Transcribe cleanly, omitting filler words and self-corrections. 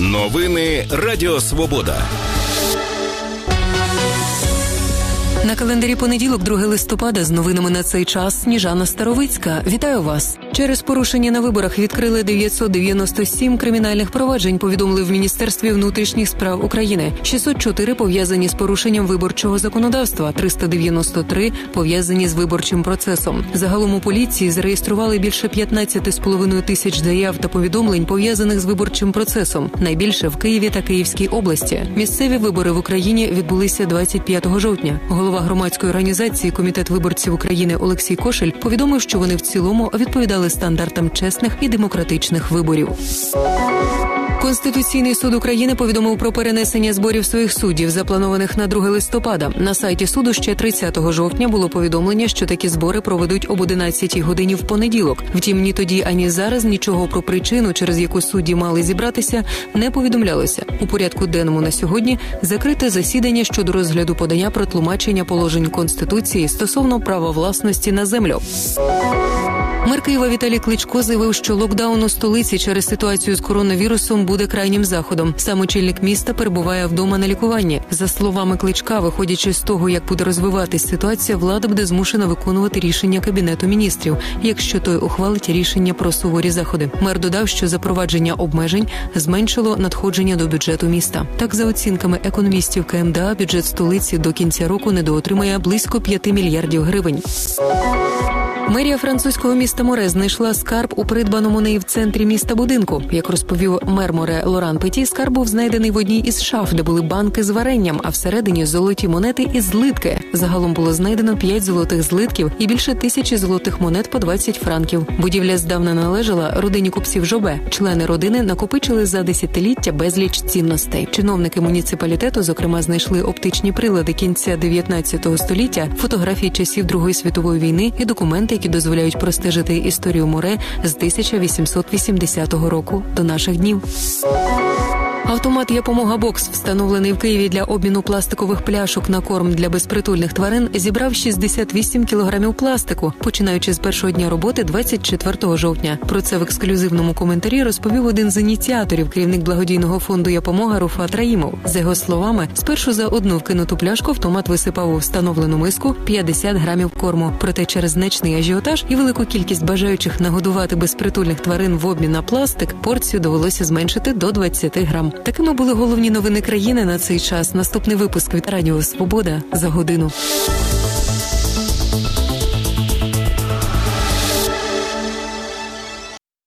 Новини Радіо Свобода. На календарі понеділок, 2 листопада, з новинами на цей час Сніжана Старовицька. Вітаю вас! Через порушення на виборах відкрили 997 кримінальних проваджень, повідомили в Міністерстві внутрішніх справ України. 604 пов'язані з порушенням виборчого законодавства, 393 пов'язані з виборчим процесом. Загалом у поліції зареєстрували більше 15,5 тисяч заяв та повідомлень, пов'язаних з виборчим процесом. Найбільше в Києві та Київській області. Місцеві вибори в Україні відбулися 25 жовтня. Голова громадської організації «Комітет виборців України» Олексій Кошель повідомив, що вони в цілому відповідали стандартам чесних і демократичних виборів. Конституційний суд України повідомив про перенесення зборів своїх суддів, запланованих на 2 листопада. На сайті суду ще 30 жовтня було повідомлення, що такі збори проведуть об 11 годині в понеділок. Втім, ні тоді, ані зараз нічого про причину, через яку судді мали зібратися, не повідомлялося. У порядку денному на сьогодні закрите засідання щодо розгляду подання про тлумачення положень Конституції стосовно права власності на землю. Мер Києва Віталій Кличко заявив, що локдаун у столиці через ситуацію з коронавірусом буде крайнім заходом. Сам очільник міста перебуває вдома на лікуванні. За словами Кличка, виходячи з того, як буде розвиватись ситуація, влада буде змушена виконувати рішення Кабінету міністрів, якщо той ухвалить рішення про суворі заходи. Мер додав, що запровадження обмежень зменшило надходження до бюджету міста. Так, за оцінками економістів КМДА, бюджет столиці до кінця року недоотримає близько 5 мільярдів гривень. Мерія французького міста Море знайшла скарб у придбаному нею в центрі міста будинку. Як розповів мер Море Лоран Петі, скарб був знайдений в одній із шаф, де були банки з варенням, а всередині золоті монети і злитки. Загалом було знайдено 5 золотих злитків і більше 1000 золотих монет по 20 франків. Будівля здавна належала родині купців Жобе. Члени родини накопичили за десятиліття безліч цінностей. Чиновники муніципалітету, зокрема, знайшли оптичні прилади кінця 19 століття, фотографії часів Другої світової війни і документи, які дозволяють простежити історію Море з 1880 року до наших днів. Автомат «Япомога Бокс», встановлений в Києві для обміну пластикових пляшок на корм для безпритульних тварин, зібрав 68 кілограмів пластику, починаючи з першого дня роботи 24 жовтня. Про це в ексклюзивному коментарі розповів один з ініціаторів, керівник благодійного фонду «Япомога» Руфат Раїмов. За його словами, спершу за одну вкинуту пляшку автомат висипав у встановлену миску 50 грамів корму. Проте через значний ажіотаж і велику кількість бажаючих нагодувати безпритульних тварин в обмін на пластик, порцію довелося зменшити до 20 грам. Такими були головні новини країни на цей час. Наступний випуск від Радіо Свобода за годину.